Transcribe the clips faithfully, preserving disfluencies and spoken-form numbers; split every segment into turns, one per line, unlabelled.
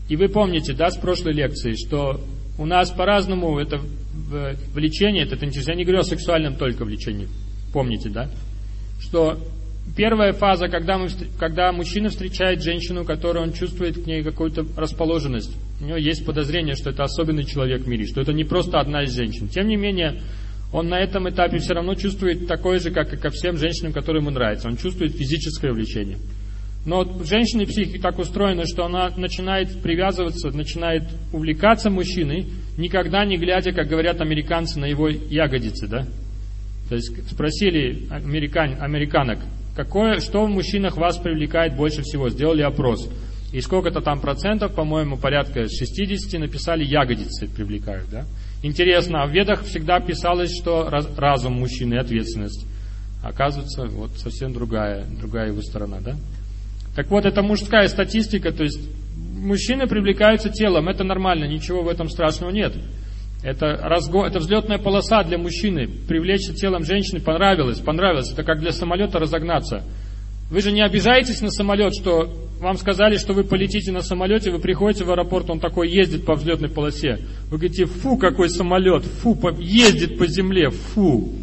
И вы помните, да, с прошлой лекции, что у нас по-разному это влечение, это интерес. Я не говорю о сексуальном только влечении. Помните, да? Что первая фаза, когда, мы, когда мужчина встречает женщину, которую он чувствует к ней какую-то расположенность, у него есть подозрение, что это особенный человек в мире, что это не просто одна из женщин. Тем не менее, он на этом этапе все равно чувствует такое же, как и ко всем женщинам, которые ему нравятся. Он чувствует физическое влечение. Но женщина психика так устроена, что она начинает привязываться, начинает увлекаться мужчиной, никогда не глядя, как говорят американцы, на его ягодицы, да? То есть спросили американ, американок, какое, что в мужчинах вас привлекает больше всего? Сделали опрос. И сколько-то там процентов, по-моему, порядка шестьдесят написали ягодицы привлекают, да? Интересно, а в Ведах всегда писалось, что раз, разум мужчины и ответственность. Оказывается, вот совсем другая, другая его сторона, да? Так вот, это мужская статистика, то есть мужчины привлекаются телом, это нормально, ничего в этом страшного нет. Это, разго... это взлетная полоса для мужчины, привлечься телом женщины понравилось, понравилось, это как для самолета разогнаться. Вы же не обижаетесь на самолет, что вам сказали, что вы полетите на самолете, вы приходите в аэропорт, он такой ездит по взлетной полосе. Вы говорите, фу, какой самолет, фу, ездит по земле, фу.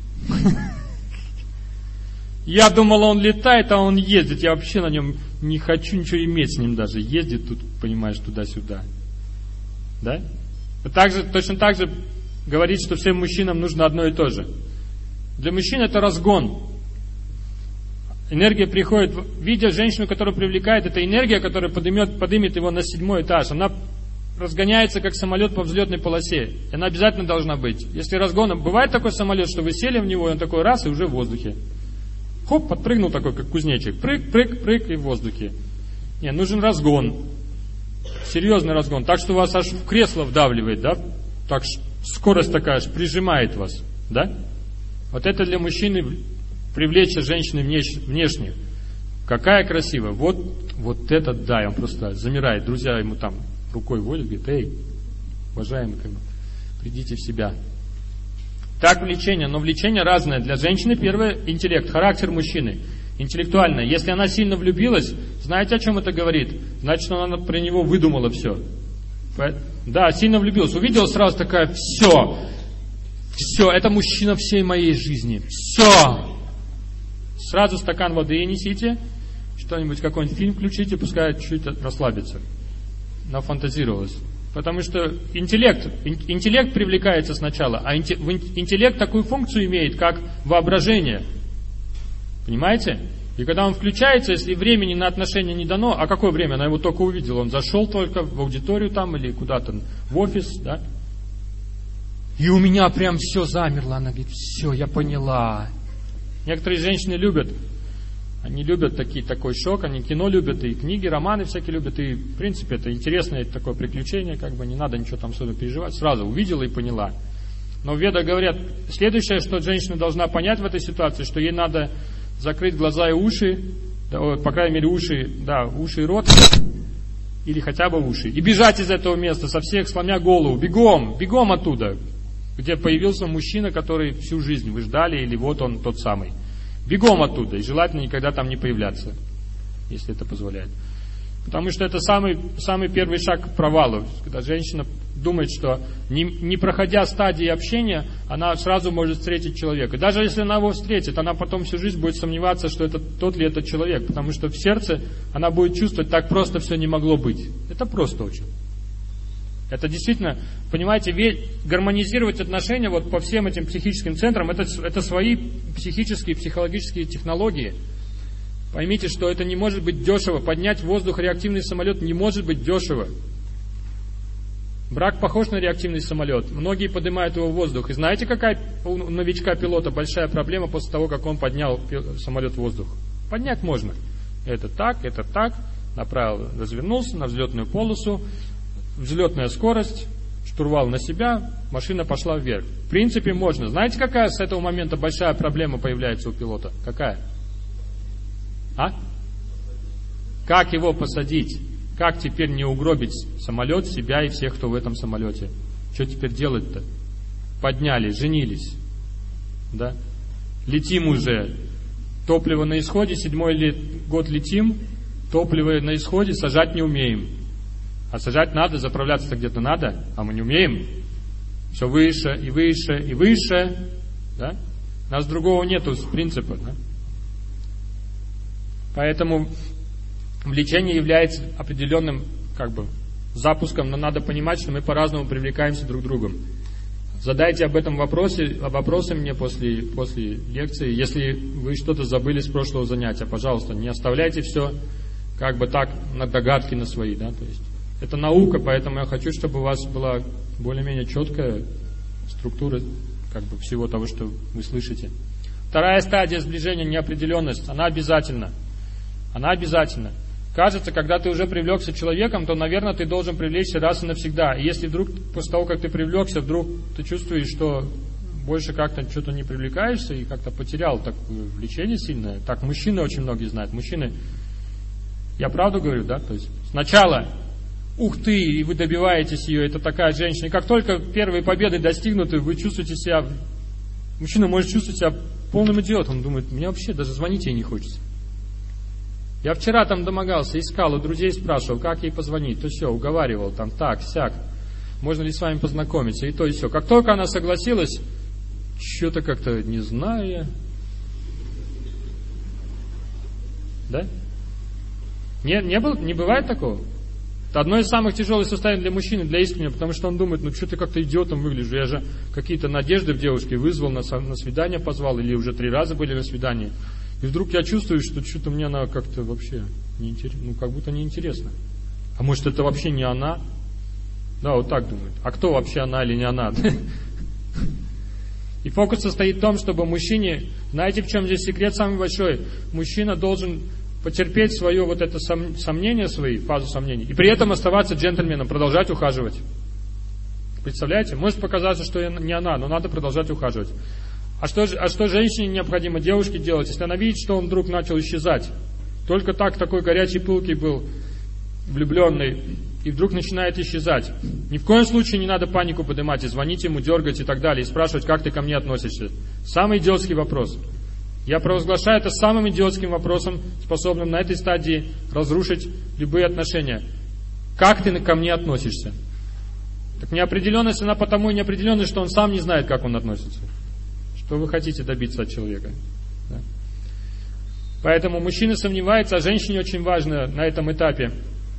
Я думал, он летает, а он ездит. Я вообще на нем не хочу ничего иметь с ним даже. Ездит тут, понимаешь, туда-сюда. Да? Также, точно так же говорить, что всем мужчинам нужно одно и то же. Для мужчин это разгон. Энергия приходит, видя женщину, которая привлекает, это энергия, которая поднимет, поднимет его на седьмой этаж. Она разгоняется, как самолет по взлетной полосе. И она обязательно должна быть. Если разгон, бывает такой самолет, что вы сели в него, и он такой раз, и уже в воздухе. Хоп, подпрыгнул такой, как кузнечик. Прыг, прыг, прыг, и в воздухе. Не, нужен разгон. Серьезный разгон. Так что вас аж в кресло вдавливает, да? Так скорость такая аж прижимает вас, да? Вот это для мужчины привлечь женщины внешне. Какая красивая. Вот, вот это да, и он просто замирает. Друзья ему там рукой водят, говорит, эй, уважаемый, как бы, придите в себя. Так влечение, но влечение разное. Для женщины первое – интеллект, характер мужчины. Интеллектуальное. Если она сильно влюбилась, знаете, о чем это говорит? Значит, она про него выдумала все. Да, сильно влюбилась. Увидела сразу такая, все, все, это мужчина всей моей жизни. Все. Сразу стакан воды несите, что-нибудь, какой-нибудь фильм включите, пускай чуть-чуть расслабится. Нафантазировалась. Потому что интеллект, интеллект привлекается сначала, а интеллект такую функцию имеет, как воображение. Понимаете? И когда он включается, если времени на отношения не дано, а какое время? Она его только увидела, он зашел только в аудиторию там или куда-то в офис, да? И у меня прям все замерло, она говорит, все, я поняла. Некоторые женщины любят, они любят такие, такой шок, они кино любят, и книги, романы всякие любят, и в принципе это интересное такое приключение, как бы не надо ничего там особо переживать, сразу увидела и поняла. Но в Ведах говорят, следующее, что женщина должна понять в этой ситуации, что ей надо закрыть глаза и уши, да, по крайней мере уши, да, уши и рот, или хотя бы уши, и бежать из этого места со всех, сломя голову, бегом, бегом оттуда, где появился мужчина, который всю жизнь вы ждали, или вот он тот самый. Бегом оттуда, и желательно никогда там не появляться, если это позволяет. Потому что это самый, самый первый шаг к провалу. Когда женщина думает, что не, не проходя стадии общения, она сразу может встретить человека. Даже если она его встретит, она потом всю жизнь будет сомневаться, что это тот ли это человек. Потому что в сердце она будет чувствовать, так просто все не могло быть. Это просто очень. Это действительно, понимаете, гармонизировать отношения вот по всем этим психическим центрам, это, это свои психические, психологические технологии. Поймите, что это не может быть дешево. Поднять в воздух реактивный самолет не может быть дешево. Брак похож на реактивный самолет. Многие поднимают его в воздух. И знаете, какая у новичка-пилота большая проблема после того, как он поднял самолет в воздух? Поднять можно. Это так, это так. Направил, развернулся на взлетную полосу. Взлетная скорость, штурвал на себя, машина пошла вверх. В принципе, можно. Знаете, какая с этого момента большая проблема появляется у пилота? Какая? А? Как его посадить? Как теперь не угробить самолет, себя и всех, кто в этом самолете? Что теперь делать-то? Подняли, женились. Да? Летим уже. Топливо на исходе, седьмой год летим, топливо на исходе, сажать не умеем. А сажать надо, заправляться где-то надо, а мы не умеем. Все выше и выше и выше. Да? У нас другого нету принципа. Да? Поэтому влечение является определенным как бы запуском, но надо понимать, что мы по-разному привлекаемся друг к другу. Задайте об этом вопросы, вопросы мне после, после лекции. Если вы что-то забыли с прошлого занятия, пожалуйста, не оставляйте все как бы так на догадки на свои. Да? То есть, это наука, поэтому я хочу, чтобы у вас была более-менее четкая структура как бы всего того, что вы слышите. Вторая стадия сближения — неопределенность. Она обязательна. Она обязательна. Кажется, когда ты уже привлекся человеком, то, наверное, ты должен привлечься раз и навсегда. И если вдруг, после того, как ты привлекся, вдруг ты чувствуешь, что больше как-то что-то не привлекаешься и как-то потерял такое влечение сильное. Так мужчины очень многие знают. Мужчины, я правду говорю, да? То есть сначала, ух ты, и вы добиваетесь ее, это такая женщина. И как только первые победы достигнуты, вы чувствуете себя, мужчина может чувствовать себя полным идиотом. Он думает, мне вообще даже звонить ей не хочется. Я вчера там домогался, искал, у друзей спрашивал, как ей позвонить, то все, уговаривал, там так, сяк, можно ли с вами познакомиться, и то, и все. Как только она согласилась, что-то как-то не знаю я. Да? Не, не, было, не бывает такого? Это одно из самых тяжелых состояний для мужчины, для искреннего, потому что он думает, ну что ты как-то идиотом выглядишь, я же какие-то надежды в девушке вызвал, на, на свидание позвал, или уже три раза были на свидании. И вдруг я чувствую, что что-то мне она как-то вообще неинтересно, ну как будто неинтересно. А может это вообще не она? Да, вот так думают. А кто вообще она или не она? И фокус состоит в том, чтобы мужчине, знаете, в чем здесь секрет самый большой? Мужчина должен потерпеть свое вот это сомнение, свои, фазу сомнений, и при этом оставаться джентльменом, продолжать ухаживать. Представляете? Может показаться, что не она, но надо продолжать ухаживать. А что, а что женщине необходимо, девушке делать, если она видит, что он вдруг начал исчезать? Только так такой горячий, пылкий был, влюбленный, и вдруг начинает исчезать. Ни в коем случае не надо панику поднимать, и звонить ему, дергать и так далее, и спрашивать, как ты ко мне относишься. Самый идиотский вопрос. Я провозглашаю это самым идиотским вопросом, способным на этой стадии разрушить любые отношения. Как ты ко мне относишься? Так неопределенность, она потому и неопределенность, что он сам не знает, как он относится. Что вы хотите добиться от человека. Да? Поэтому мужчина сомневается, а женщине очень важно на этом этапе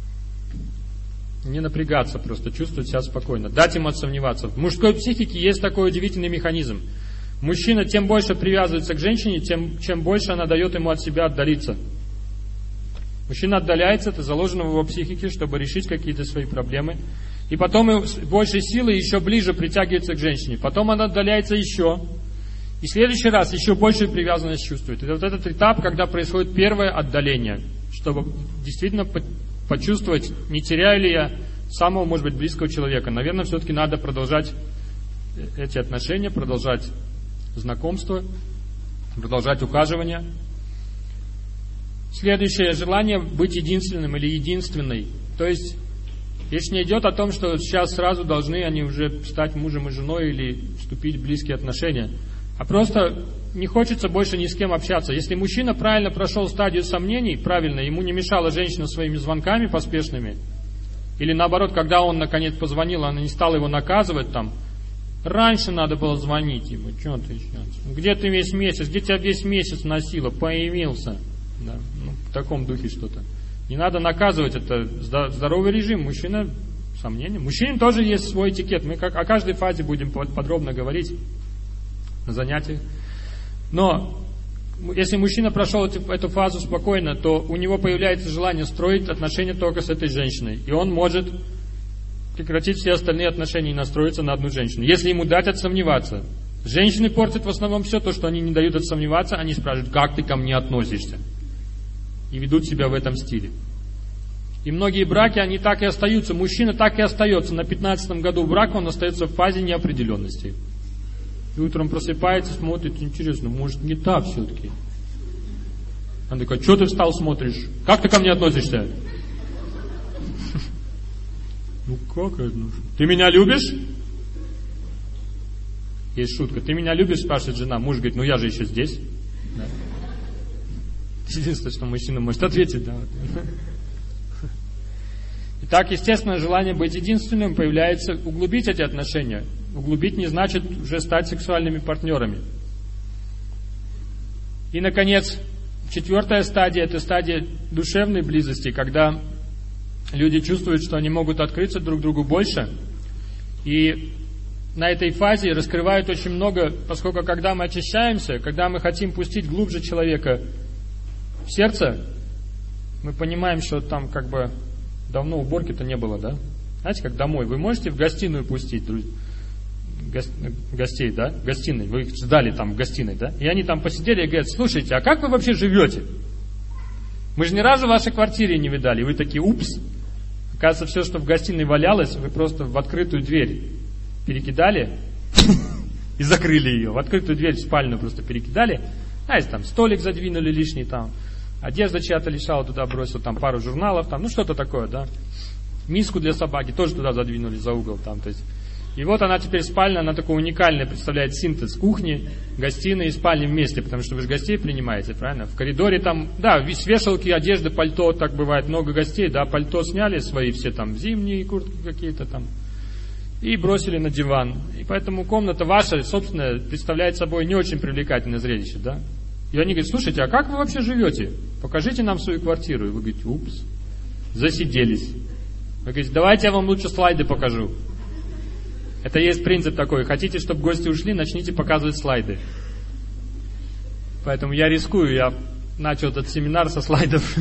не напрягаться, просто чувствовать себя спокойно, дать ему отсомневаться. В мужской психике есть такой удивительный механизм. Мужчина тем больше привязывается к женщине, тем чем больше она дает ему от себя отдалиться. Мужчина отдаляется, это заложено в его психике, чтобы решить какие-то свои проблемы. И потом с большей силой еще ближе притягивается к женщине. Потом она отдаляется еще. И в следующий раз еще большую привязанность чувствует. Это вот этот этап, когда происходит первое отдаление, чтобы действительно почувствовать, не теряю ли я самого, может быть, близкого человека. Наверное, все-таки надо продолжать эти отношения, продолжать знакомство, продолжать ухаживание. Следующее желание быть единственным или единственной. То есть речь не идет о том, что сейчас сразу должны они уже стать мужем и женой или вступить в близкие отношения. А просто не хочется больше ни с кем общаться. Если мужчина правильно прошел стадию сомнений, правильно, ему не мешала женщина своими звонками поспешными, или наоборот, когда он наконец позвонил, она не стала его наказывать там, раньше надо было звонить ему, что ты сейчас? Где ты весь месяц, где тебя весь месяц носило, появился. Да, ну, в таком духе что-то. Не надо наказывать, это здоровый режим. Мужчина, сомнения. Мужчине тоже есть свой этикет. Мы как, о каждой фазе будем подробно говорить на занятиях. Но если мужчина прошел эту, эту фазу спокойно, то у него появляется желание строить отношения только с этой женщиной. И он может прекратить все остальные отношения и настроиться на одну женщину. Если ему дать отсомневаться. Женщины портят в основном все то, что они не дают отсомневаться. Они спрашивают, как ты ко мне относишься? И ведут себя в этом стиле. И многие браки, они так и остаются. Мужчина так и остается. На пятнадцатом году брака он остается в фазе неопределенности. И утром просыпается, смотрит, интересно, может не так все-таки. Она такая, что ты встал, смотришь? Как ты ко мне относишься? Ну как это? Ты меня любишь? Есть шутка. Ты меня любишь, спрашивает жена. Муж говорит, ну я же еще здесь. Да. Единственное, что мужчина может ответить. Да. так, естественно, желание быть единственным появляется, углубить эти отношения. Углубить не значит уже стать сексуальными партнерами. И, наконец, четвертая стадия – это стадия душевной близости, когда люди чувствуют, что они могут открыться друг другу больше. И на этой фазе раскрывают очень много, поскольку когда мы очищаемся, когда мы хотим пустить глубже человека в сердце, мы понимаем, что там как бы давно уборки-то не было, да? Знаете, как домой. Вы можете в гостиную пустить друзья, гостей, да? В гостиной. Вы их ждали там в гостиной, да? И они там посидели и говорят: слушайте, а как вы вообще живете? Мы же ни разу в вашей квартире не видали. И вы такие: упс. Оказывается, все, что в гостиной валялось, вы просто в открытую дверь перекидали и закрыли ее. В открытую дверь в спальню просто перекидали. Знаете, там столик задвинули лишний, там одежда чья-то лежала, туда бросил, там пару журналов, там, ну что-то такое, да. Миску для собаки тоже туда задвинули за угол, там, то есть. И вот она теперь спальня, она такой уникальный, представляет синтез кухни, гостиной и спальни вместе, потому что вы же гостей принимаете, правильно? В коридоре там, да, с вешалки, одежды, пальто, так бывает, много гостей, да, пальто сняли свои все там, зимние куртки какие-то там, и бросили на диван. И поэтому комната ваша, собственно, представляет собой не очень привлекательное зрелище, да. И они говорят: слушайте, а как вы вообще живете? Покажите нам свою квартиру. И вы говорите: упс, засиделись. Вы говорите: давайте я вам лучше слайды покажу. Это есть принцип такой: хотите, чтобы гости ушли, начните показывать слайды. Поэтому я рискую, я начал этот семинар со слайдов.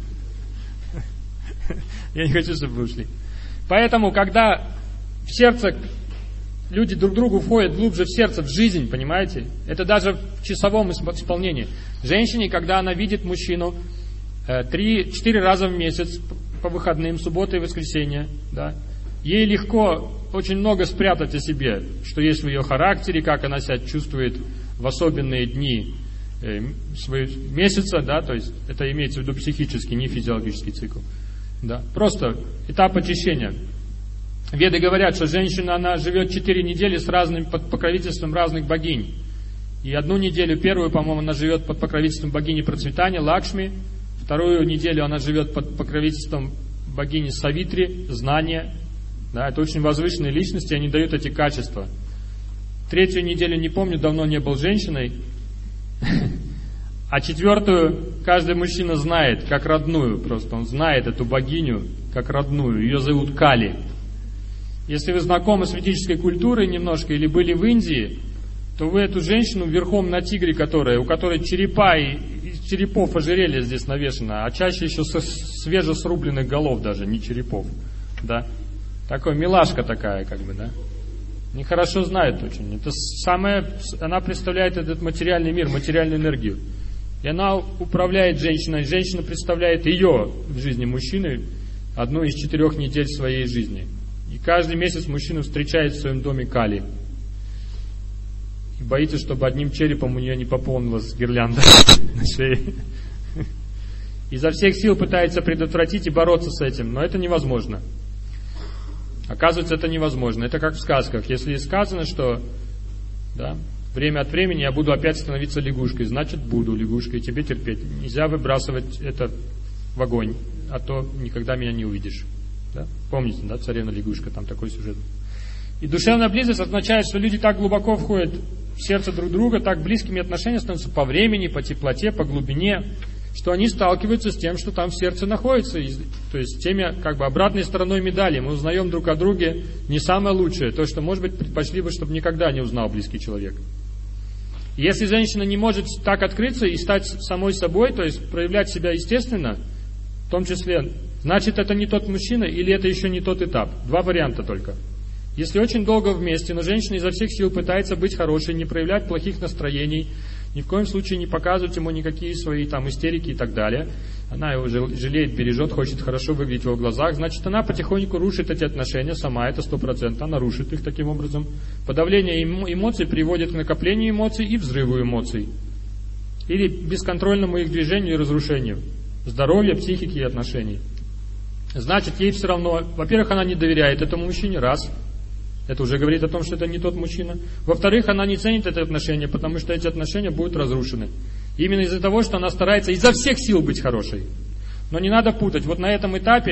Я не хочу, чтобы вы ушли. Поэтому, когда в сердце люди друг другу входят глубже в сердце, в жизнь, понимаете? Это даже в часовом исполнении. Женщине, когда она видит мужчину три-четыре раза в месяц по выходным, суббота и воскресенье, да, ей легко очень много спрятать о себе, что есть в ее характере, как она себя чувствует в особенные дни э, своего месяца, да, то есть это имеется в виду психический, не физиологический цикл. Да. Просто этап очищения. Веды говорят, что женщина, она живет четыре недели с разным, под покровительством разных богинь. И одну неделю, первую, по-моему, она живет под покровительством богини процветания, Лакшми. Вторую неделю она живет под покровительством богини Савитри, знания. Да, это очень возвышенные личности, они дают эти качества. Третью неделю, не помню, давно не был женщиной. А четвертую каждый мужчина знает, как родную просто. Он знает эту богиню, как родную. Ее зовут Кали. Если вы знакомы с ведической культурой немножко или были в Индии, то вы эту женщину верхом на тигре, которая, у которой черепа и из черепов ожерелье здесь навешено, а чаще еще со свежесрубленных голов даже, не черепов. Да? Такой милашка такая, как бы, да. Нехорошо знает очень. Это самое, она представляет этот материальный мир, материальную энергию. И она управляет женщиной. Женщина представляет ее в жизни мужчины одну из четырех недель своей жизни. И каждый месяц мужчина встречает в своем доме Кали. И боится, чтобы одним черепом у нее не пополнилась гирлянда на шее. Изо всех сил пытается предотвратить и бороться с этим, но это невозможно. Оказывается, это невозможно. Это как в сказках. Если сказано, что да, время от времени я буду опять становиться лягушкой, значит буду лягушкой, тебе терпеть. Нельзя выбрасывать это в огонь, а то никогда меня не увидишь. Да? Помните, да, царевна-лягушка, там такой сюжет. И душевная близость означает, что люди так глубоко входят в сердце друг друга, так близкими отношения становятся по времени, по теплоте, по глубине, что они сталкиваются с тем, что там в сердце находится. То есть теми, как бы, обратной стороной медали. Мы узнаем друг о друге не самое лучшее, то, что, может быть, предпочли бы, чтобы никогда не узнал близкий человек. И если женщина не может так открыться и стать самой собой, то есть проявлять себя естественно, в том числе, значит, это не тот мужчина или это еще не тот этап. Два варианта только. Если очень долго вместе, но женщина изо всех сил пытается быть хорошей, не проявлять плохих настроений, ни в коем случае не показывать ему никакие свои там истерики и так далее, она его жалеет, бережет, хочет хорошо выглядеть в его глазах, значит, она потихоньку рушит эти отношения сама, это сто процентов, она рушит их таким образом. Подавление эмоций приводит к накоплению эмоций и взрыву эмоций. Или бесконтрольному их движению и разрушению здоровья, психики и отношений. Значит, ей все равно, во-первых, она не доверяет этому мужчине, раз. Это уже говорит о том, что это не тот мужчина. Во-вторых, она не ценит это отношение, потому что эти отношения будут разрушены. Именно из-за того, что она старается изо всех сил быть хорошей. Но не надо путать. Вот на этом этапе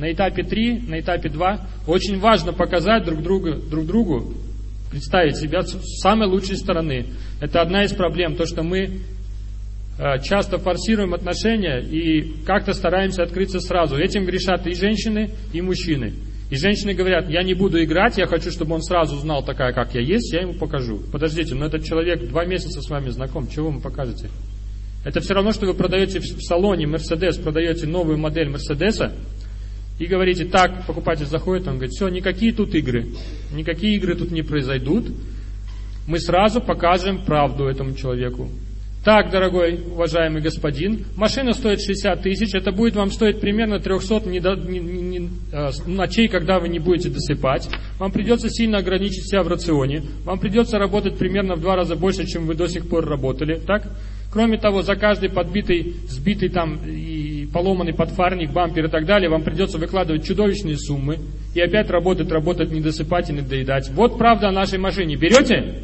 На этапе три, на этапе два очень важно показать друг другу, друг другу, представить себя с самой лучшей стороны. Это одна из проблем, то, что мы часто форсируем отношения и как-то стараемся открыться сразу. Этим грешат и женщины, и мужчины. И женщины говорят: я не буду играть, я хочу, чтобы он сразу знал такая, как я есть, я ему покажу. Подождите, но этот человек два месяца с вами знаком, чего вы ему покажете? Это все равно, что вы продаете в салоне Мерседес, продаете новую модель Мерседеса, и говорите: так, покупатель заходит, он говорит: все, никакие тут игры, никакие игры тут не произойдут, мы сразу покажем правду этому человеку. Так, дорогой, уважаемый господин, машина стоит шестьдесят тысяч, это будет вам стоить примерно триста недо, не, не, не, ночей, когда вы не будете досыпать. Вам придется сильно ограничить себя в рационе, вам придется работать примерно в два раза больше, чем вы до сих пор работали, так? Кроме того, за каждый подбитый, сбитый там и поломанный подфарник, бампер и так далее, вам придется выкладывать чудовищные суммы и опять работать, работать, не досыпать и не доедать. Вот правда о нашей машине. Берете?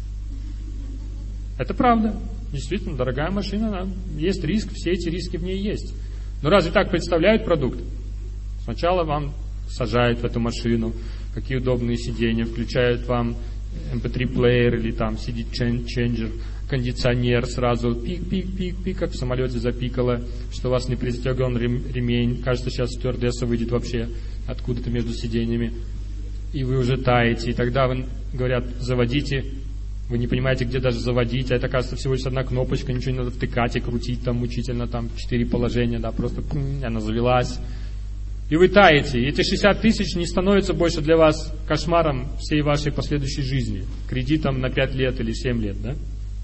Это правда. Действительно, дорогая машина, да, есть риск, все эти риски в ней есть. Но разве так представляют продукт? Сначала вам сажают в эту машину, какие удобные сиденья, включают вам эм пэ три плеер или там си ди-ченджер, кондиционер сразу, пик-пик-пик-пик, как в самолете запикало, что у вас не пристеган ремень, кажется, сейчас стюардесса выйдет вообще откуда-то между сиденьями, и вы уже таете, и тогда вы, говорят, заводите. Вы не понимаете, где даже заводить, а это, кажется, всего лишь одна кнопочка, ничего не надо втыкать и крутить там мучительно, там четыре положения, да, просто пум, она завелась. И вы таете, и эти шестьдесят тысяч не становятся больше для вас кошмаром всей вашей последующей жизни, кредитом на пять лет или семь лет, да.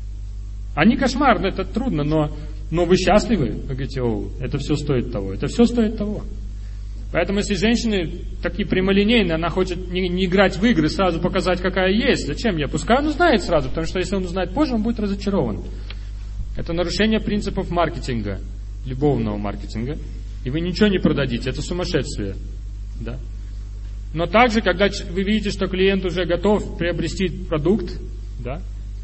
Они кошмар, это трудно, но, но вы счастливы, вы говорите: о, это все стоит того, это все стоит того. Поэтому, если женщины такие прямолинейные, она хочет не, не играть в игры, сразу показать, какая есть. Зачем я? Пускай он узнает сразу, потому что если он узнает позже, он будет разочарован. Это нарушение принципов маркетинга, любовного маркетинга. И вы ничего не продадите, это сумасшествие. Да? Но также, когда вы видите, что клиент уже готов приобрести продукт, да?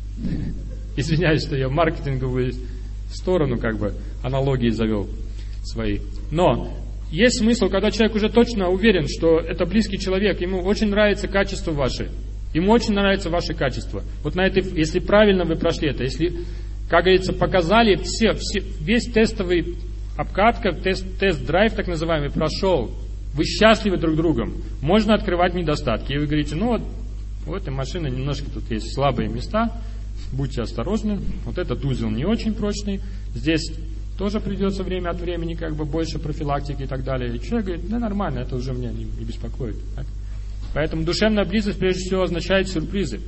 Извиняюсь, что я в маркетинговую сторону как бы аналогии завел свои. Но есть смысл, когда человек уже точно уверен, что это близкий человек, ему очень нравится качество ваше, ему очень нравится ваше качество. Вот на этой, если правильно вы прошли это, если, как говорится, показали все, все, весь тестовый обкатка, тест, тест-драйв так называемый прошел, вы счастливы друг другом, можно открывать недостатки. И вы говорите: ну вот, у этой машины немножко тут есть слабые места, будьте осторожны, вот этот узел не очень прочный, здесь тоже придется время от времени как бы больше профилактики и так далее. И человек говорит: да нормально, это уже меня не, не беспокоит. Так? Поэтому душевная близость прежде всего означает сюрпризы.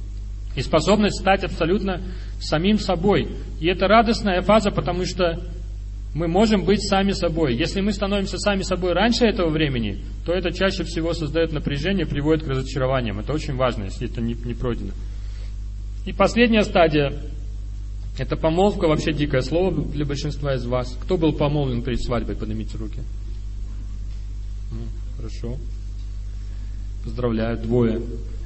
И способность стать абсолютно самим собой. И это радостная фаза, потому что мы можем быть сами собой. Если мы становимся сами собой раньше этого времени, то это чаще всего создает напряжение, приводит к разочарованиям. Это очень важно, если это не, не пройдено. И последняя стадия. Это помолвка, вообще дикое слово для большинства из вас. Кто был помолвлен перед свадьбой? Поднимите руки. Ну, хорошо. Поздравляю, двое.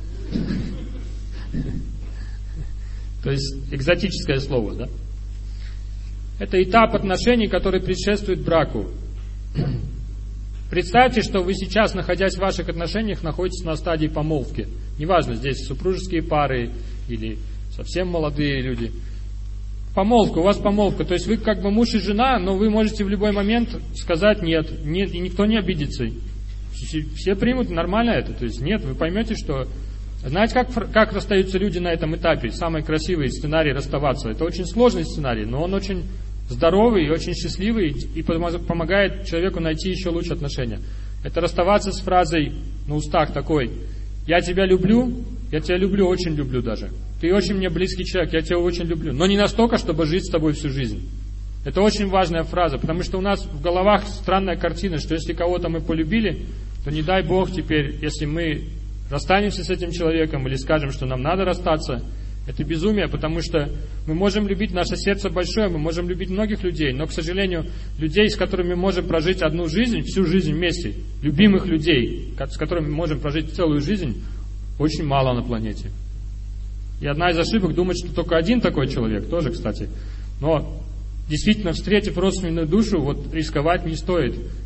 То есть экзотическое слово, да? Это этап отношений, который предшествует браку. Представьте, что вы сейчас, находясь в ваших отношениях, находитесь на стадии помолвки. Неважно, здесь супружеские пары или совсем молодые люди. Помолвка, у вас помолвка, то есть вы как бы муж и жена, но вы можете в любой момент сказать нет, нет, и никто не обидится. Все примут, нормально это, то есть нет, вы поймете, что... Знаете, как, как расстаются люди на этом этапе? Самый красивый сценарий расставаться. Это очень сложный сценарий, но он очень здоровый и очень счастливый и помогает человеку найти еще лучшие отношения. Это расставаться с фразой на устах такой: я тебя люблю, я тебя люблю, очень люблю даже. Ты очень мне близкий человек, я тебя очень люблю. Но не настолько, чтобы жить с тобой всю жизнь. Это очень важная фраза, потому что у нас в головах странная картина, что если кого-то мы полюбили, то не дай Бог теперь, если мы расстанемся с этим человеком или скажем, что нам надо расстаться, это безумие, потому что мы можем любить, наше сердце большое, мы можем любить многих людей, но, к сожалению, людей, с которыми мы можем прожить одну жизнь, всю жизнь вместе, любимых людей, с которыми мы можем прожить целую жизнь, очень мало на планете. И одна из ошибок думать, что только один такой человек, тоже, кстати. Но действительно, встретив родственную душу, вот рисковать не стоит.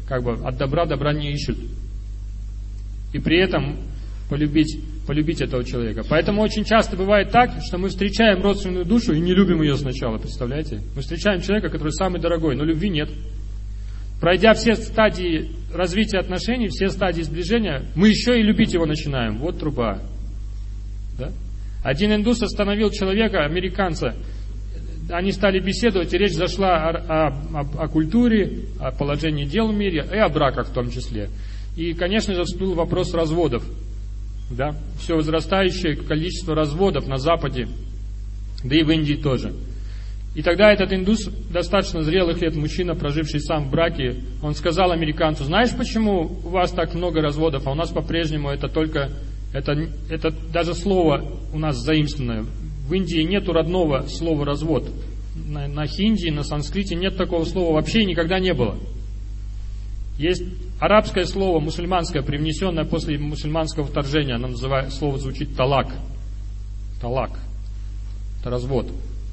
как бы от добра добра не ищут. И при этом полюбить, полюбить этого человека. Поэтому очень часто бывает так, что мы встречаем родственную душу и не любим ее сначала, представляете? Мы встречаем человека, который самый дорогой, но любви нет. Пройдя все стадии развития отношений, все стадии сближения, мы еще и любить его начинаем. Вот труба. Да? Один индус остановил человека, американца. Они стали беседовать, и речь зашла о, о, о, о культуре, о положении дел в мире и о браках в том числе. И, конечно же, всплыл вопрос разводов. Да? Все возрастающее количество разводов на Западе, да и в Индии тоже. И тогда этот индус, достаточно зрелых лет мужчина, проживший сам в браке, он сказал американцу: знаешь, почему у вас так много разводов, а у нас по-прежнему это только, это, это даже слово у нас заимствованное. В Индии нету родного слова развод. На, на хинди, на санскрите нет такого слова вообще и никогда не было. Есть арабское слово, мусульманское, привнесенное после мусульманского вторжения, оно называет, слово звучит талак. Талак. Это развод.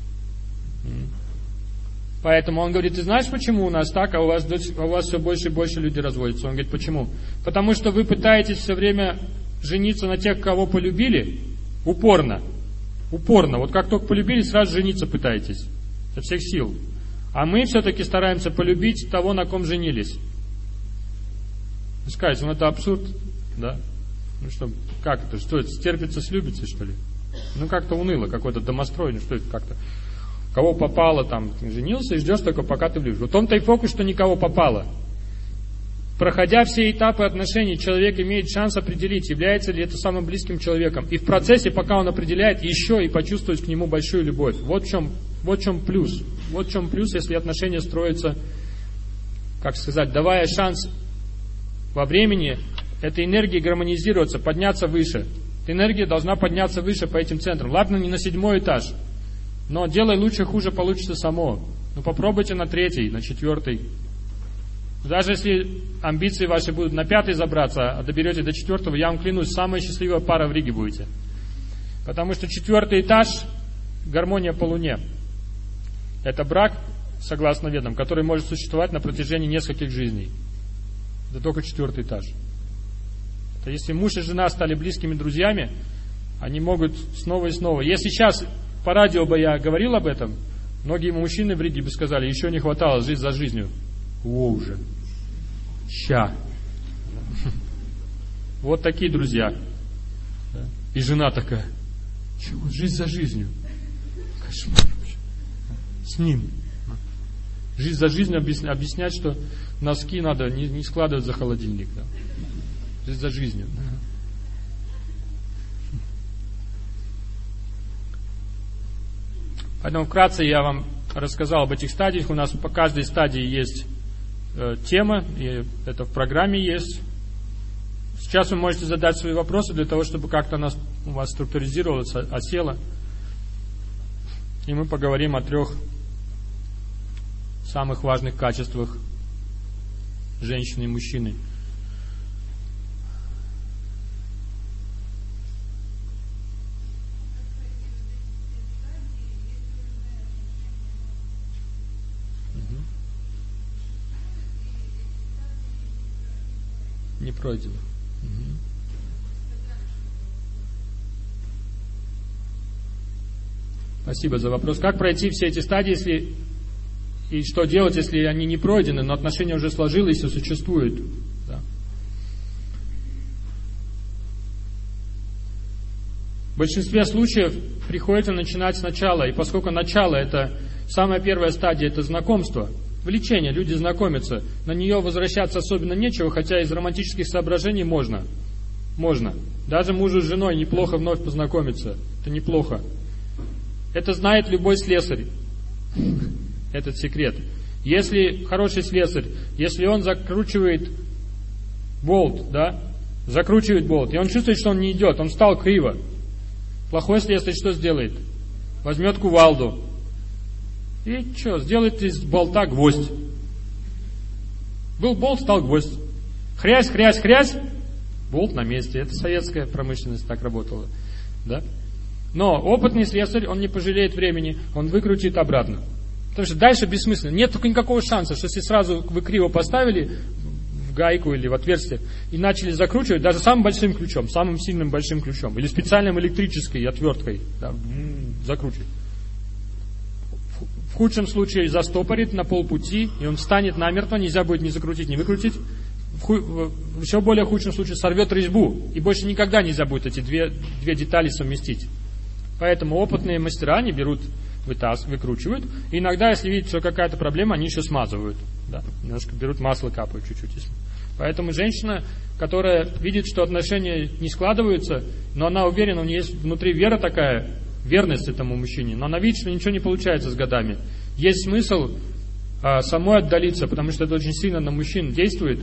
Поэтому он говорит: ты знаешь, почему у нас так, а у вас, а у вас все больше и больше людей разводятся? Он говорит: почему? Потому что вы пытаетесь все время жениться на тех, кого полюбили, упорно. Упорно. Вот как только полюбили, сразу жениться пытаетесь. Со всех сил. А мы все-таки стараемся полюбить того, на ком женились. Вы скажете: ну это абсурд, да? Ну что, как это? Что это? Стерпится, слюбится, что ли? Ну как-то уныло, какой-то домострой, ну что это как-то? Кого попало, там, женился и ждешь только, пока ты влюбишься. В том-то и фокус, что никого попало. Проходя все этапы отношений, человек имеет шанс определить, является ли это самым близким человеком. И в процессе, пока он определяет, еще и почувствовать к нему большую любовь. Вот в чем, вот в чем плюс. Вот в чем плюс, если отношения строятся, как сказать, давая шанс во времени этой энергии гармонизироваться, подняться выше. Эта энергия должна подняться выше по этим центрам. Ладно, не на седьмой этаж, но делай лучше, хуже получится само. Ну попробуйте на третий, на четвертый. Даже если амбиции ваши будут на пятый забраться, а доберете до четвертого, я вам клянусь, самая счастливая пара в Риге будете. Потому что четвертый этаж — гармония по Луне. Это брак, согласно ведам, который может существовать на протяжении нескольких жизней. Это только четвертый этаж. То если муж и жена стали близкими друзьями, они могут снова и снова. Если сейчас по радио бы я говорил об этом, многие мужчины в Риге бы сказали: еще не хватало жить за жизнью. О, уже. Ща. Вот такие друзья. И жена такая: чего, жизнь за жизнью. Кошмар вообще. С ним. Жизнь за жизнью объяснять, что носки надо не, не складывать за холодильник. Да. Жизнь за жизнью. Поэтому вкратце я вам рассказал об этих стадиях. У нас по каждой стадии есть э, тема, и это в программе есть. Сейчас вы можете задать свои вопросы для того, чтобы как-то она у вас структуризировалась, осела. И мы поговорим о трех самых важных качествах женщины и мужчины. Не пройдено. Угу. Спасибо за вопрос. Как пройти все эти стадии, если и что делать, если они не пройдены, но отношения уже сложились и существуют? Да. В большинстве случаев приходится начинать сначала, и поскольку начало — это самая первая стадия, это знакомство, влечение, люди знакомятся, на нее возвращаться особенно нечего, хотя из романтических соображений можно. Можно. Даже мужу с женой неплохо вновь познакомиться. Это неплохо. Это знает любой слесарь. Этот секрет. Если хороший слесарь, если он закручивает болт, да, закручивает болт, и он чувствует, что он не идет, он встал криво. Плохой слесарь что сделает? Возьмет кувалду. И что, сделает из болта гвоздь. Был болт, стал гвоздь. Хрясь, хрясь, хрясь, болт на месте. Это советская промышленность так работала. Да? Но опытный слесарь, он не пожалеет времени, он выкрутит обратно. Потому что дальше бессмысленно. Нет только никакого шанса, что если сразу вы криво поставили, в гайку или в отверстие и начали закручивать даже самым большим ключом, самым сильным большим ключом, или специальным электрической отверткой, да, закручивать. В худшем случае застопорит на полпути, и он встанет намертво, нельзя будет ни закрутить, ни выкрутить. В, ху... в еще более худшем случае сорвет резьбу, и больше никогда нельзя будет эти две, две детали совместить. Поэтому опытные мастера, они берут, вытас, выкручивают, и иногда, если видят, что какая-то проблема, они еще смазывают. Да, немножко берут масло, капают чуть-чуть. Поэтому женщина, которая видит, что отношения не складываются, но она уверена, у нее есть внутри вера такая, верность этому мужчине, но она видит, что ничего не получается с годами. Есть смысл а, самой отдалиться, потому что это очень сильно на мужчин действует.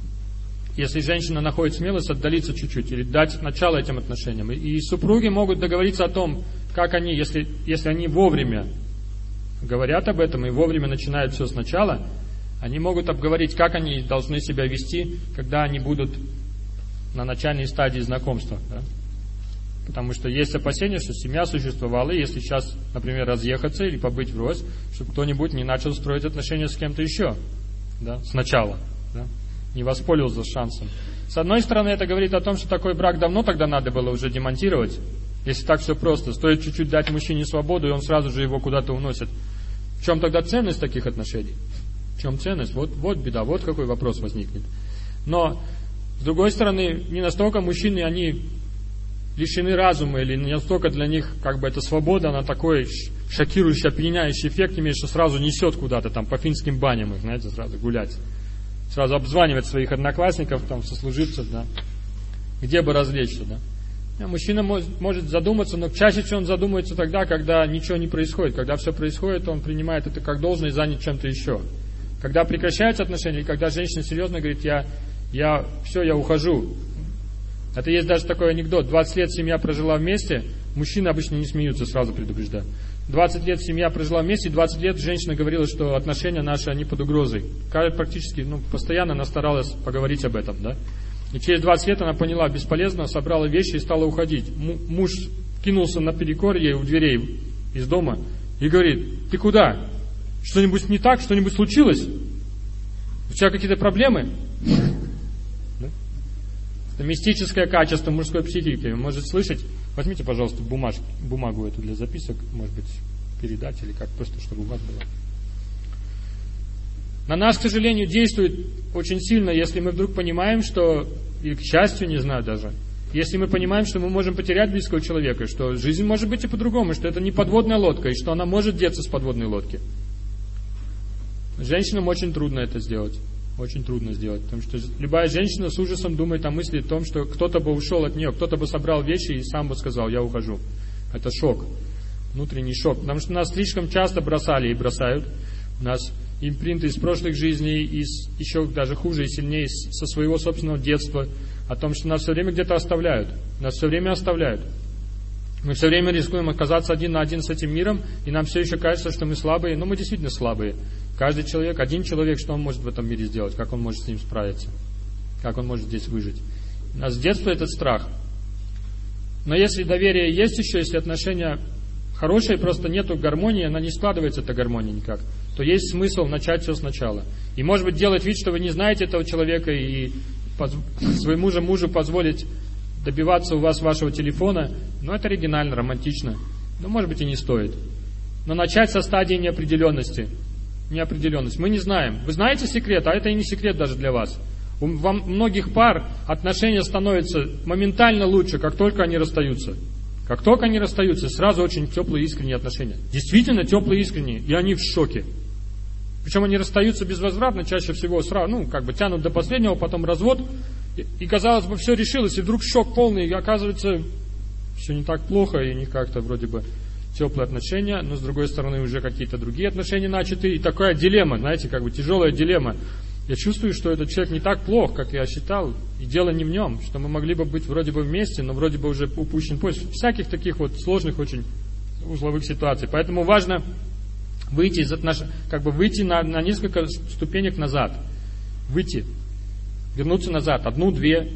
Если женщина находит смелость отдалиться чуть-чуть или дать начало этим отношениям. И, и супруги могут договориться о том, как они, если, если они вовремя говорят об этом и вовремя начинают все сначала, они могут обговорить, как они должны себя вести, когда они будут на начальной стадии знакомства. Да? Потому что есть опасения, что семья существовала, и если сейчас, например, разъехаться или побыть врозь, чтобы кто-нибудь не начал строить отношения с кем-то еще, да, сначала, да, не воспользовался шансом. С одной стороны, это говорит о том, что такой брак давно тогда надо было уже демонтировать, если так все просто. Стоит чуть-чуть дать мужчине свободу, и он сразу же его куда-то уносит. В чем тогда ценность таких отношений? В чем ценность? Вот, вот беда, вот какой вопрос возникнет. Но, с другой стороны, не настолько мужчины, они лишены разума, или не настолько для них, как бы, эта свобода, она такой шокирующий, опьяняющий эффект имеет, что сразу несет куда-то, там, по финским баням их, знаете, сразу гулять. Сразу обзванивать своих одноклассников, там, сослуживцев, да, где бы развлечься, да. А мужчина может, может задуматься, но чаще всего он задумывается тогда, когда ничего не происходит. Когда все происходит, он принимает это как должное и занят чем-то еще. Когда прекращаются отношения, или когда женщина серьезно говорит, я, я, все, я ухожу. Это есть даже такой анекдот. двадцать лет семья прожила вместе, мужчины обычно не смеются, сразу предупреждаю. двадцать лет семья прожила вместе, и двадцать лет женщина говорила, что отношения наши, они под угрозой. Практически, ну, постоянно она старалась поговорить об этом, да. И через двадцать лет она поняла, бесполезно, собрала вещи и стала уходить. М- муж кинулся наперекор ей у дверей из дома и говорит, ты куда? Что-нибудь не так? Что-нибудь случилось? У тебя какие-то проблемы? Это мистическое качество мужской психики. Может слышать? Возьмите, пожалуйста, бумаж, бумагу эту для записок, может быть, передать или как, просто чтобы у вас было. На нас, к сожалению, действует очень сильно, если мы вдруг понимаем, что, и к счастью, не знаю даже, если мы понимаем, что мы можем потерять близкого человека, что жизнь может быть и по-другому, что это не подводная лодка, и что она может деться с подводной лодки. Женщинам очень трудно это сделать. Очень трудно сделать, потому что любая женщина с ужасом думает о мысли о том, что кто-то бы ушел от нее, кто-то бы собрал вещи и сам бы сказал, я ухожу. Это шок, внутренний шок, потому что нас слишком часто бросали и бросают. У нас импринты из прошлых жизней, из, еще даже хуже и сильнее со своего собственного детства, о том, что нас все время где-то оставляют. Нас все время оставляют. Мы все время рискуем оказаться один на один с этим миром, и нам все еще кажется, что мы слабые, но мы действительно слабые. Каждый человек, один человек, что он может в этом мире сделать, как он может с ним справиться, как он может здесь выжить. У нас с детства этот страх. Но если доверие есть еще, если отношения хорошие, просто нету гармонии, она не складывается, эта гармония никак, то есть смысл начать все сначала. И может быть делать вид, что вы не знаете этого человека, и своему же мужу позволить добиваться у вас вашего телефона, ну это оригинально, романтично, но может быть и не стоит. Но начать со стадии неопределенности. Неопределенность. Мы не знаем. Вы знаете секрет, а это и не секрет даже для вас. У многих пар отношения становятся моментально лучше, как только они расстаются. Как только они расстаются, сразу очень теплые искренние отношения. Действительно теплые искренние, и они в шоке. Причем они расстаются безвозвратно, чаще всего сразу, ну, как бы тянут до последнего, потом развод, и, и казалось бы, все решилось, и вдруг шок полный, и оказывается, все не так плохо, и не как-то вроде бы теплые отношения, но с другой стороны уже какие-то другие отношения начаты, и такая дилемма, знаете, как бы тяжелая дилемма. Я чувствую, что этот человек не так плох, как я считал, и дело не в нем, что мы могли бы быть вроде бы вместе, но вроде бы уже упущен путь. Всяких таких вот сложных очень узловых ситуаций. Поэтому важно выйти из отношений, как бы выйти на, на несколько ступенек назад, выйти, вернуться назад, одну, две,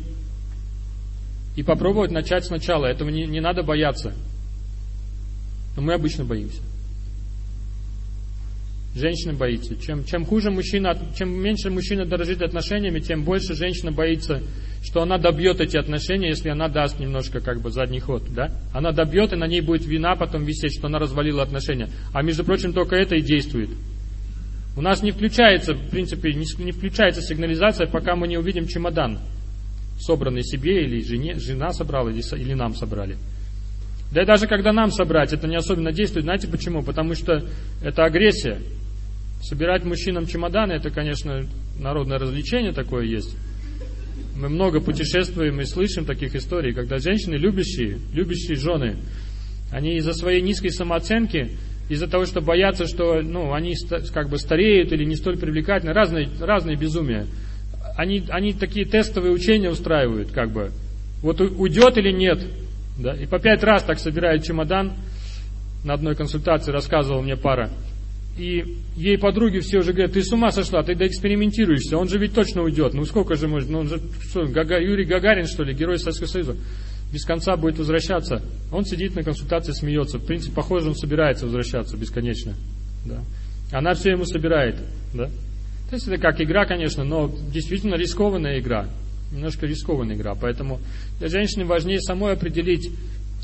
и попробовать начать сначала. Этого не, не надо бояться. Но мы обычно боимся. Женщина боится. Чем, чем хуже мужчина, чем меньше мужчина дорожит отношениями, тем больше женщина боится, что она добьет эти отношения, если она даст немножко как бы задний ход. Да? Она добьет, и на ней будет вина потом висеть, что она развалила отношения. А между прочим, только это и действует. У нас не включается, в принципе, не, не включается сигнализация, пока мы не увидим чемодан, собранный себе, или жене, жена собрала, или, или нам собрали. Да и даже когда нам собрать, это не особенно действует. Знаете почему? Потому что это агрессия. Собирать мужчинам чемоданы, это, конечно, народное развлечение такое есть. Мы много путешествуем и слышим таких историй, когда женщины, любящие, любящие жены, они из-за своей низкой самооценки, из-за того, что боятся, что ну, они как бы стареют или не столь привлекательны, разные, разные безумия. Они, они такие тестовые учения устраивают, как бы. Вот уйдет или нет. Да? И по пять раз так собирают чемодан. На одной консультации рассказывала мне пара. И ей подруги все уже говорят: ты с ума сошла, ты доэкспериментируешься, он же ведь точно уйдет. Ну сколько же может, ну он же, что, Гага, Юрий Гагарин, что ли, герой Советского Союза, без конца будет возвращаться. Он сидит на консультации, смеется. В принципе, похоже, он собирается возвращаться бесконечно. Да. Она все ему собирает. Да. То есть это как игра, конечно, но действительно рискованная игра. Немножко рискованная игра. Поэтому для женщины важнее самой определить,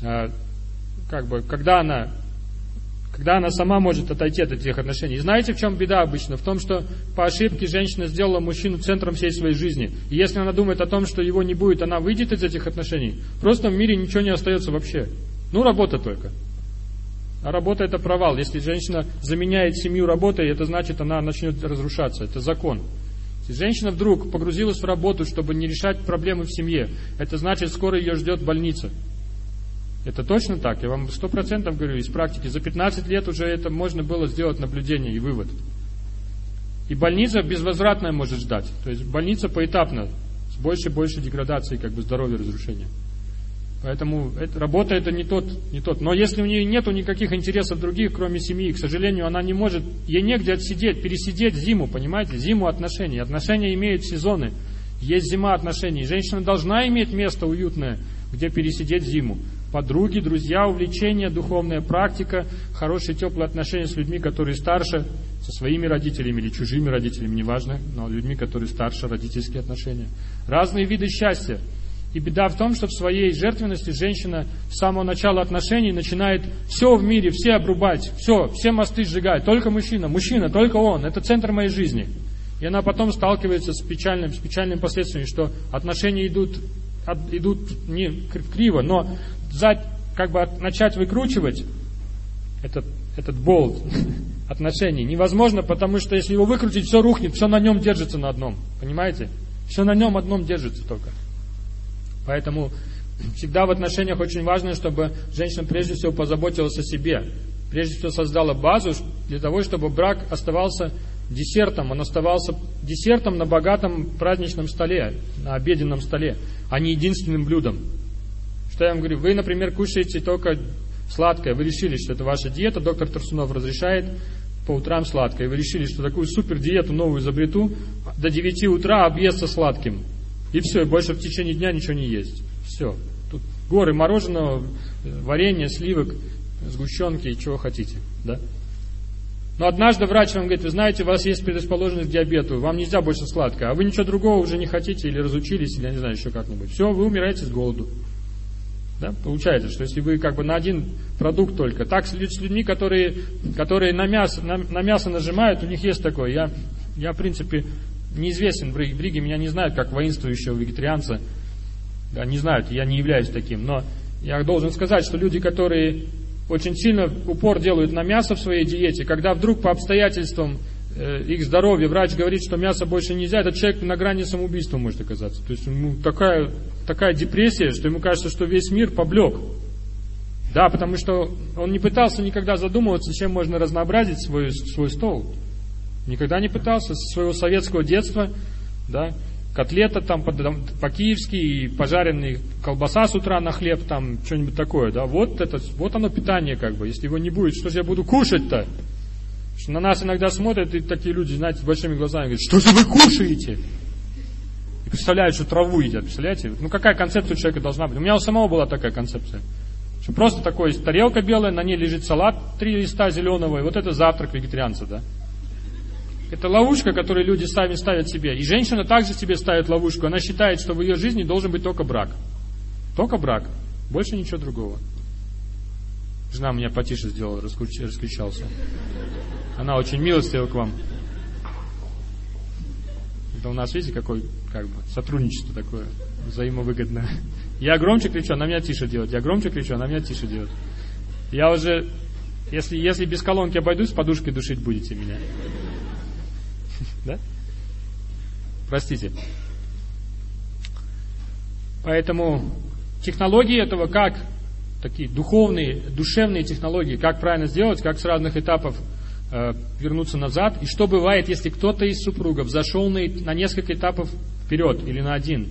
как бы, когда она... Когда она сама может отойти от этих отношений. И знаете, в чем беда обычно? В том, что по ошибке женщина сделала мужчину центром всей своей жизни. И если она думает о том, что его не будет, она выйдет из этих отношений, просто в мире ничего не остается вообще. Ну, работа только. А работа — это провал. Если женщина заменяет семью работой, это значит, она начнет разрушаться. Это закон. Если женщина вдруг погрузилась в работу, чтобы не решать проблемы в семье, это значит, скоро ее ждет больница. Это точно так, я вам сто процентов говорю из практики. За пятнадцать лет уже это можно было сделать наблюдение и вывод. И больница безвозвратная может ждать. То есть больница поэтапно, с большей и большей деградацией как бы здоровья, разрушения. Поэтому это, работа это не тот, не тот. Но если у нее нету никаких интересов других, кроме семьи, к сожалению, она не может, ей негде отсидеть, пересидеть зиму, понимаете? Зиму отношений. Отношения имеют сезоны. Есть зима отношений. Женщина должна иметь место уютное, где пересидеть зиму. Подруги, друзья, увлечения, духовная практика, хорошие теплые отношения с людьми, которые старше, со своими родителями или чужими родителями, неважно, но людьми, которые старше, родительские отношения. Разные виды счастья. И беда в том, что в своей жертвенности женщина с самого начала отношений начинает все в мире, все обрубать, все, все мосты сжигать, только мужчина, мужчина, только он, это центр моей жизни. И она потом сталкивается с печальным, с печальным последствием, что отношения идут, идут не криво, но за, как бы начать выкручивать этот, этот болт отношений невозможно, потому что если его выкрутить, все рухнет, все на нем держится на одном. Понимаете? Все на нем одном держится только. Поэтому всегда в отношениях очень важно, чтобы женщина прежде всего позаботилась о себе. Прежде всего создала базу для того, чтобы брак оставался десертом. Он оставался десертом на богатом праздничном столе, на обеденном столе, а не единственным блюдом. Что я вам говорю, вы, например, кушаете только сладкое, вы решили, что это ваша диета, доктор Тарсунов разрешает по утрам сладкое, вы решили, что такую супер диету новую изобрету, до девяти утра объесться сладким, и все, и больше в течение дня ничего не есть. Все. Тут горы мороженого, варенья, сливок, сгущенки и чего хотите. Да? Но однажды врач вам говорит, вы знаете, у вас есть предрасположенность к диабету, вам нельзя больше сладкое, а вы ничего другого уже не хотите, или разучились, или я не знаю, еще как-нибудь. Все, вы умираете с голоду. Да? Получается, что если вы как бы на один продукт только. Так с людьми, которые, которые на, мясо, на, на мясо нажимают, у них есть такое. Я, я в принципе, неизвестен в Риге, меня не знают как воинствующего вегетарианца. Да, не знают, я не являюсь таким. Но я должен сказать, что люди, которые очень сильно упор делают на мясо в своей диете, когда вдруг по обстоятельствам э, их здоровья врач говорит, что мясо больше нельзя, этот человек на грани самоубийства может оказаться. То есть ему такая, такая депрессия, что ему кажется, что весь мир поблек. Да, потому что он не пытался никогда задумываться, чем можно разнообразить свой, свой стол. Никогда не пытался со своего советского детства, да, котлета там по-киевски и пожаренный колбаса с утра на хлеб, там что-нибудь такое, да, вот это, вот оно питание как бы, если его не будет, что же я буду кушать-то? Что на нас иногда смотрят и такие люди, знаете, с большими глазами говорят, что же вы кушаете? И представляют, что траву едят, представляете? Ну какая концепция у человека должна быть? У меня у самого была такая концепция. Что просто такой тарелка белая, на ней лежит салат, три листа зеленого, и вот это завтрак вегетарианца, да. Это ловушка, которую люди сами ставят себе. И женщина также себе ставит ловушку. Она считает, что в ее жизни должен быть только брак. Только брак. Больше ничего другого. Жена меня потише сделала, раскричался. Она очень милостива к вам. Это у нас, видите, какое как бы, сотрудничество такое взаимовыгодное. Я громче кричу, она меня тише делает. Я громче кричу, она меня тише делает. Я уже, если, если без колонки обойдусь, подушкой душить будете меня. Да? Простите. Поэтому технологии этого, как такие духовные, душевные технологии, как правильно сделать, как с разных этапов э, вернуться назад. И что бывает, если кто-то из супругов зашел на, на несколько этапов вперед или на один.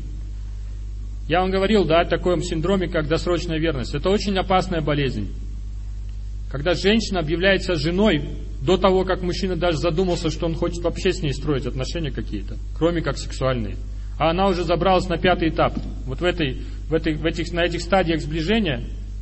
Я вам говорил, да, о таком синдроме, как досрочная верность. Это очень опасная болезнь. Когда женщина объявляется женой до того, как мужчина даже задумался, что он хочет вообще с ней строить отношения какие-то, кроме как сексуальные. А она уже забралась на пятый этап. Вот в этой, в этой, в этих, на этих стадиях сближения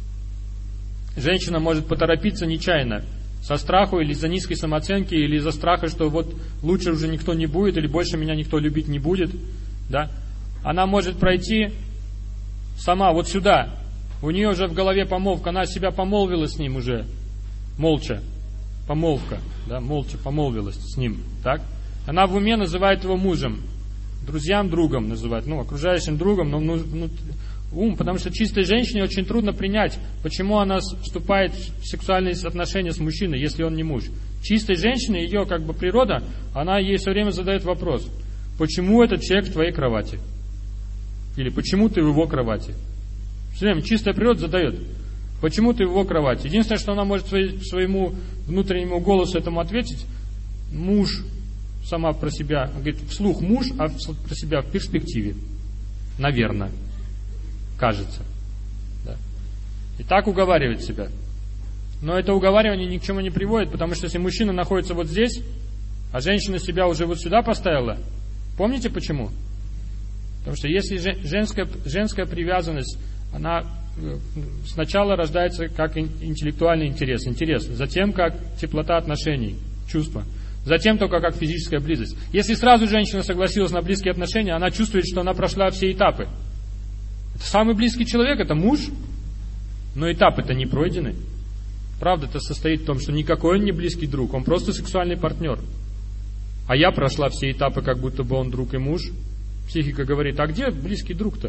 женщина может поторопиться нечаянно, со страху или из-за низкой самооценки, или из-за страха, что вот лучше уже никто не будет, или больше меня никто любить не будет. Да? Она может пройти сама вот сюда. У нее уже в голове помолвка, она себя помолвила с ним уже, молча. Помолвка, да, молча помолвилась с ним. Так? Она в уме называет его мужем, друзьям другом называет, ну, окружающим другом, но ну, ну, ум, потому что чистой женщине очень трудно принять, почему она вступает в сексуальные отношения с мужчиной, если он не муж. Чистой женщине, ее как бы природа, она ей все время задает вопрос, почему этот человек в твоей кровати? Или почему ты в его кровати? Все время чистая природа задает, почему ты в его кровати? Единственное, что она может своему внутреннему голосу этому ответить, муж, сама про себя, говорит, вслух муж, а про себя в перспективе. Наверное. Кажется. Да. И так уговаривает себя. Но это уговаривание ни к чему не приводит, потому что если мужчина находится вот здесь, а женщина себя уже вот сюда поставила, помните почему? Потому что если женская, женская привязанность, она сначала рождается как интеллектуальный интерес, интерес, затем как теплота отношений, чувства, затем только как физическая близость. Если сразу женщина согласилась на близкие отношения, она чувствует, что она прошла все этапы. Это самый близкий человек, это муж, но этапы-то не пройдены. Правда-то состоит в том, что никакой он не близкий друг, он просто сексуальный партнер. А я прошла все этапы, как будто бы он друг и муж. Психика говорит, а где близкий друг-то?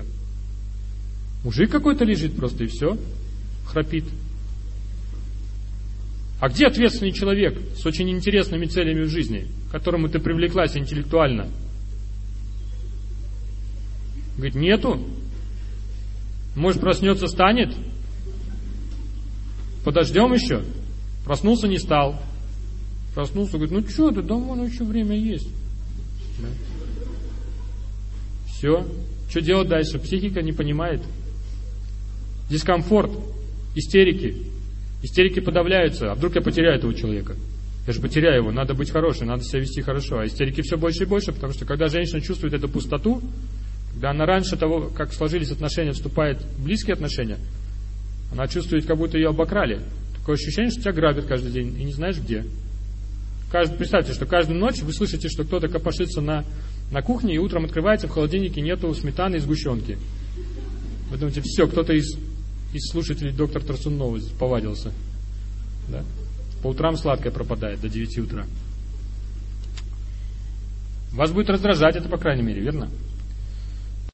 Мужик какой-то лежит просто и все, храпит. А где ответственный человек с очень интересными целями в жизни, к которому ты привлеклась интеллектуально? Говорит, нету. Может, проснется, станет? Подождем еще. Проснулся, не стал. Проснулся, говорит, ну что ты, да вон еще время есть. Да. Все. Что делать дальше? Психика не понимает. Дискомфорт, истерики. Истерики подавляются. А вдруг я потеряю этого человека? Я же потеряю его. Надо быть хорошей, надо себя вести хорошо. А истерики все больше и больше, потому что когда женщина чувствует эту пустоту, когда она раньше того, как сложились отношения, вступает в близкие отношения, она чувствует, как будто ее обокрали. Такое ощущение, что тебя грабят каждый день и не знаешь где. Каждый, представьте, что каждую ночь вы слышите, что кто-то копошится на, на кухне, и утром открывается, в холодильнике нету сметаны и сгущенки. Вы думаете, все, кто-то из, из слушателей доктор Тарсунова повадился. Да? По утрам сладкое пропадает до девяти утра. Вас будет раздражать это, по крайней мере, верно?